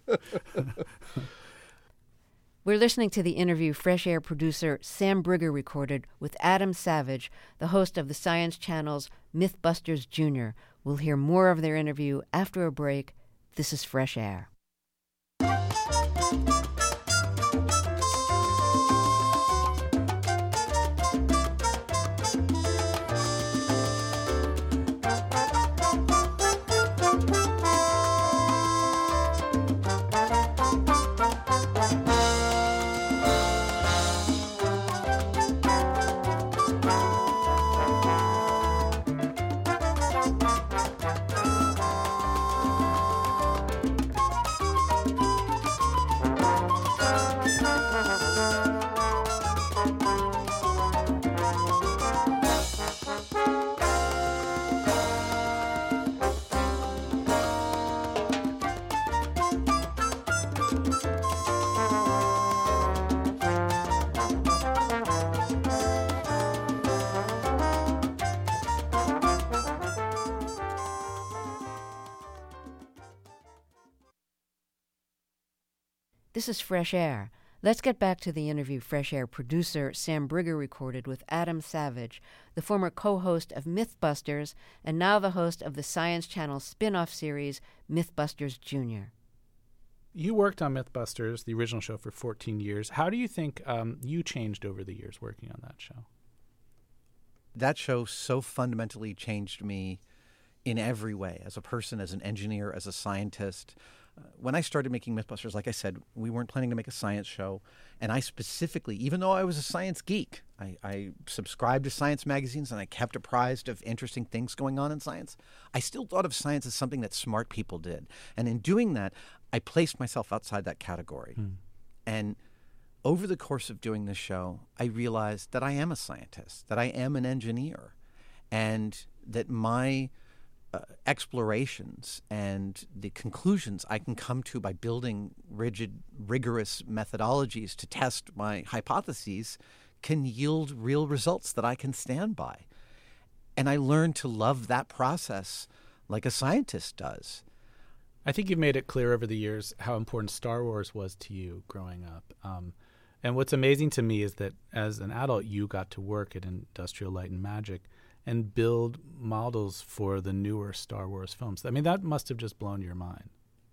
We're listening to the interview Fresh Air producer Sam Brigger recorded with Adam Savage, the host of the Science Channel's Mythbusters Junior. We'll hear more of their interview after a break. This is Fresh Air. This is Fresh Air. Let's get back to the interview Fresh Air producer Sam Brigger recorded with Adam Savage, the former co-host of Mythbusters and now the host of the Science Channel spin-off series Mythbusters Junior You worked on Mythbusters, the original show, for fourteen years. How do you think um, you changed over the years working on that show? That show so fundamentally changed me in every way, as a person, as an engineer, as a scientist. Uh, when I started making Mythbusters, like I said, we weren't planning to make a science show. And I specifically, even though I was a science geek, I, I subscribed to science magazines and I kept apprised of interesting things going on in science, I still thought of science as something that smart people did. And in doing that, I placed myself outside that category. Hmm. And over the course of doing this show, I realized that I am a scientist, that I am an engineer, and that my uh, explorations and the conclusions I can come to by building rigid, rigorous methodologies to test my hypotheses can yield real results that I can stand by. And I learned to love that process like a scientist does. I think you've made it clear over the years how important Star Wars was to you growing up. Um, and what's amazing to me is that as an adult, you got to work at Industrial Light and Magic and build models for the newer Star Wars films. I mean, that must have just blown your mind.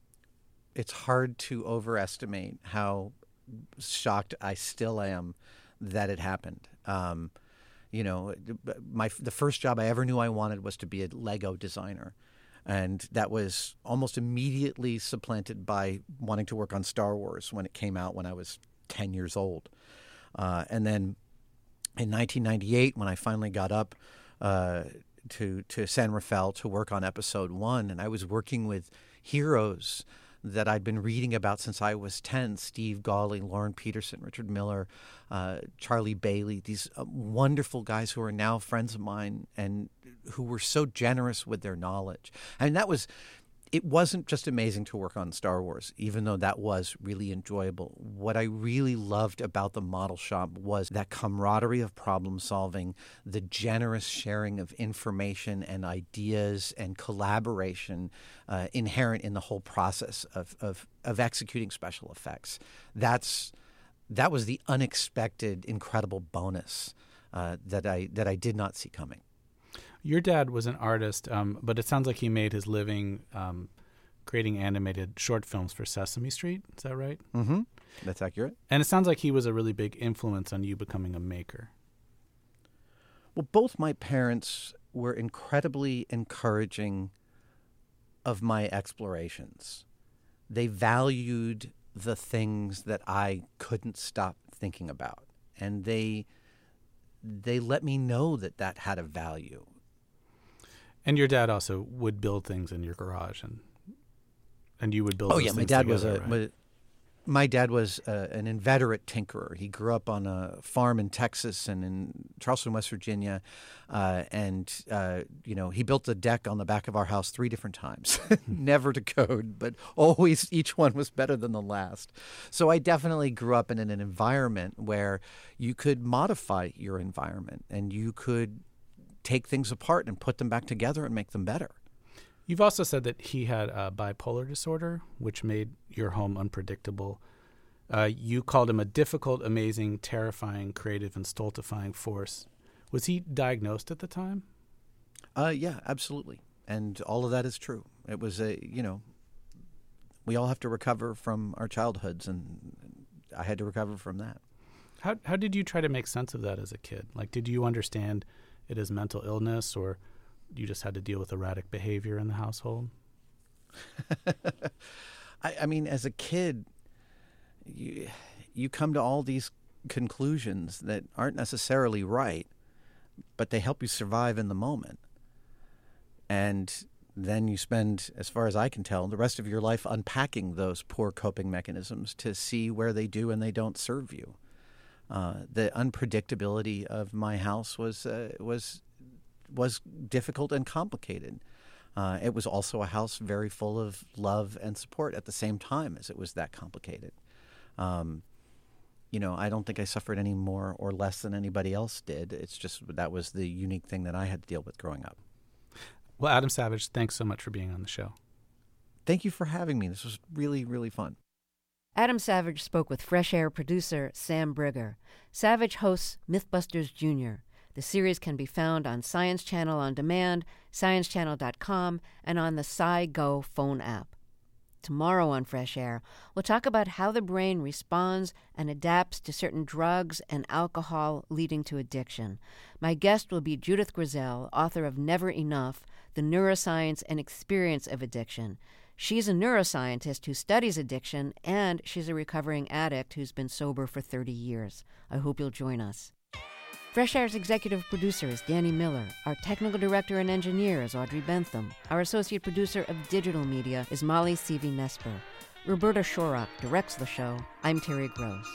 It's hard to overestimate how shocked I still am that it happened. Um, you know, my the first job I ever knew I wanted was to be a Lego designer. And that was almost immediately supplanted by wanting to work on Star Wars when it came out when I was ten years old. Uh, and then in nineteen ninety-eight, when I finally got up uh, to to San Rafael to work on Episode One, and I was working with heroes that I'd been reading about since I was ten, Steve Gawley, Lauren Peterson, Richard Miller, uh, Charlie Bailey, these uh, wonderful guys who are now friends of mine and who were so generous with their knowledge. And that was, it wasn't just amazing to work on Star Wars, even though that was really enjoyable. What I really loved about the model shop was that camaraderie of problem solving, the generous sharing of information and ideas and collaboration uh, inherent in the whole process of, of, of executing special effects. That's, that was the unexpected, incredible bonus uh, that I that I did not see coming. Your dad was an artist, um, but it sounds like he made his living um, creating animated short films for Sesame Street. Is that right? Mm-hmm. That's accurate. And it sounds like he was a really big influence on you becoming a maker. Well, both my parents were incredibly encouraging of my explorations. They valued the things that I couldn't stop thinking about, and they they let me know that that had a value. And your dad also would build things in your garage, and and you would build. Oh those yeah, my things dad together, was a right? my, my dad was uh, an inveterate tinkerer. He grew up on a farm in Texas and in Charleston, West Virginia, uh, and uh, you know he built a deck on the back of our house three different times, never to code, but always each one was better than the last. So I definitely grew up in an environment where you could modify your environment and you could take things apart and put them back together and make them better. You've also said that he had a bipolar disorder, which made your home unpredictable. Uh, you called him a difficult, amazing, terrifying, creative, and stultifying force. Was he diagnosed at the time? Uh, yeah, absolutely. And all of that is true. It was a, you know, we all have to recover from our childhoods, and I had to recover from that. How how did you try to make sense of that as a kid? Like, did you understand it as mental illness, or you just had to deal with erratic behavior in the household? I, I mean, as a kid, you, you come to all these conclusions that aren't necessarily right, but they help you survive in the moment. And then you spend, as far as I can tell, the rest of your life unpacking those poor coping mechanisms to see where they do and they don't serve you. Uh, the unpredictability of my house was uh, was was difficult and complicated. Uh, it was also a house very full of love and support at the same time as it was that complicated. Um, you know, I don't think I suffered any more or less than anybody else did. It's just that was the unique thing that I had to deal with growing up. Well, Adam Savage, thanks so much for being on the show. Thank you for having me. This was really, really fun. Adam Savage spoke with Fresh Air producer Sam Brigger. Savage hosts Mythbusters Junior The series can be found on Science Channel On Demand, science channel dot com, and on the SciGo phone app. Tomorrow on Fresh Air, we'll talk about how the brain responds and adapts to certain drugs and alcohol leading to addiction. My guest will be Judith Grisel, author of Never Enough, The Neuroscience and Experience of Addiction. She's a neuroscientist who studies addiction, and she's a recovering addict who's been sober for thirty years. I hope you'll join us. Fresh Air's executive producer is Danny Miller. Our technical director and engineer is Audrey Bentham. Our associate producer of digital media is Molly Seavey-Nesper. Roberta Shorrock directs the show. I'm Terry Gross.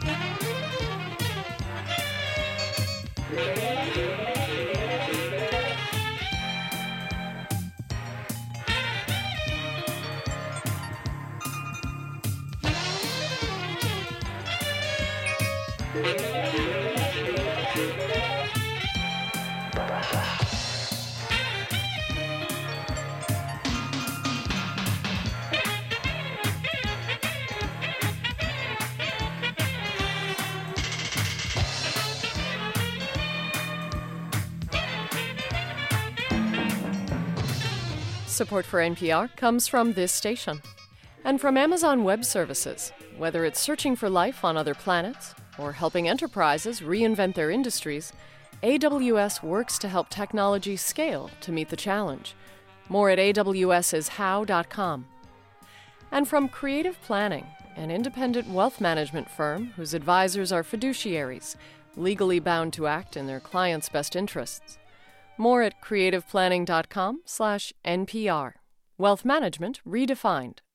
Support for N P R comes from this station and from Amazon Web Services. Whether it's searching for life on other planets or helping enterprises reinvent their industries, A W S works to help technology scale to meet the challenge. More at A W S is how dot com. And from Creative Planning, an independent wealth management firm whose advisors are fiduciaries, legally bound to act in their clients' best interests. More at creative planning dot com slash N P R. Wealth management redefined.